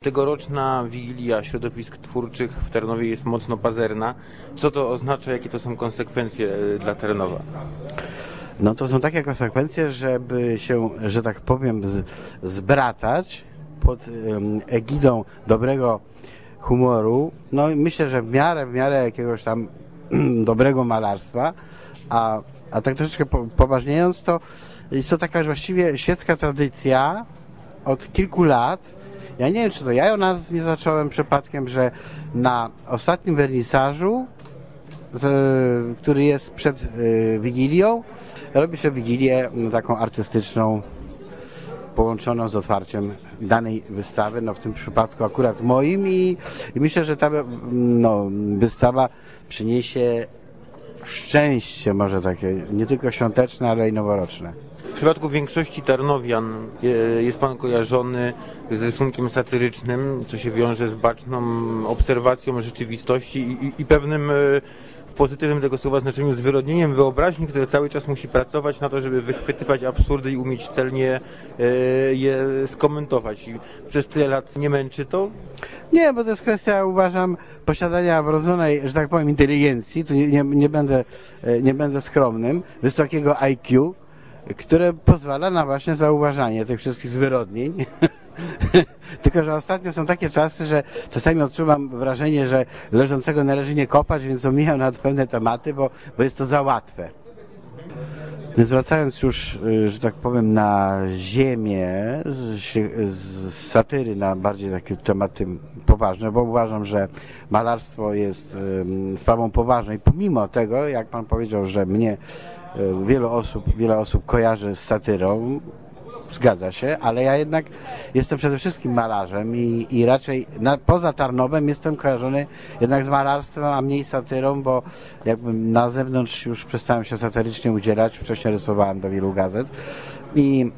Tegoroczna Wigilia Środowisk Twórczych w Tarnowie jest mocno pazerna. Co to oznacza, jakie to są konsekwencje dla Tarnowa? No to są takie konsekwencje, żeby się, że tak powiem, zbratać pod egidą dobrego humoru. No i myślę, że w miarę jakiegoś tam dobrego malarstwa, a tak troszeczkę poważniejąc, to jest to taka właściwie świecka tradycja od kilku lat. Ja nie wiem, czy to ja ją nawet nie zacząłem przypadkiem, że na ostatnim wernisażu, który jest przed Wigilią, robi się Wigilię taką artystyczną, połączoną z otwarciem danej wystawy, no w tym przypadku akurat moim i myślę, że ta wystawa przyniesie szczęście, może takie nie tylko świąteczne, ale i noworoczne. W przypadku większości tarnowian jest pan kojarzony z rysunkiem satyrycznym, co się wiąże z baczną obserwacją rzeczywistości i pewnym, w pozytywnym tego słowa znaczeniu, zwyrodnieniem wyobraźni, które cały czas musi pracować na to, żeby wychwytywać absurdy i umieć celnie je skomentować. I przez tyle lat nie męczy to? Nie, bo to jest kwestia, uważam, posiadania wrodzonej, że tak powiem, inteligencji. Tu nie będę skromnym, wysokiego IQ, które pozwala na właśnie zauważanie tych wszystkich zwyrodnień. Tylko że ostatnio są takie czasy, że czasami odczuwam wrażenie, że leżącego należy nie kopać, więc omijam nad pewne tematy, bo jest to za łatwe. Więc wracając już, że tak powiem, na ziemię, z satyry na bardziej takie tematy poważne, bo uważam, że malarstwo jest sprawą poważną i pomimo tego, jak pan powiedział, że mnie wiele osób kojarzy z satyrą, zgadza się, ale ja jednak jestem przede wszystkim malarzem i raczej poza Tarnowem jestem kojarzony jednak z malarstwem, a mniej satyrą, bo jakby na zewnątrz już przestałem się satyrycznie udzielać, wcześniej rysowałem do wielu gazet i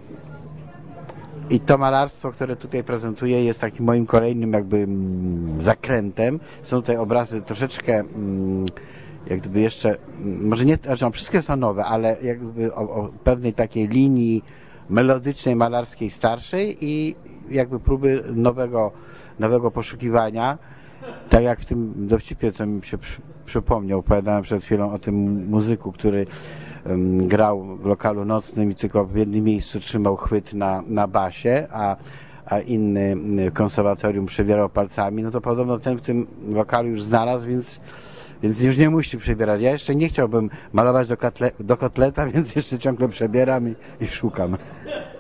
to malarstwo, które tutaj prezentuję, jest takim moim kolejnym jakby zakrętem. Są tutaj obrazy troszeczkę jak gdyby jeszcze, może nie, znaczy wszystkie są nowe, ale jakby o pewnej takiej linii melodycznej, malarskiej, starszej i jakby próby nowego poszukiwania. Tak jak w tym dowcipie, co mi się przypomniał, opowiadałem przed chwilą o tym muzyku, który grał w lokalu nocnym i tylko w jednym miejscu trzymał chwyt na basie, a inny konserwatorium przebierał palcami, no to podobno ten w tym lokalu już znalazł, więc już nie musi przebierać. Ja jeszcze nie chciałbym malować do kotleta, więc jeszcze ciągle przebieram i szukam.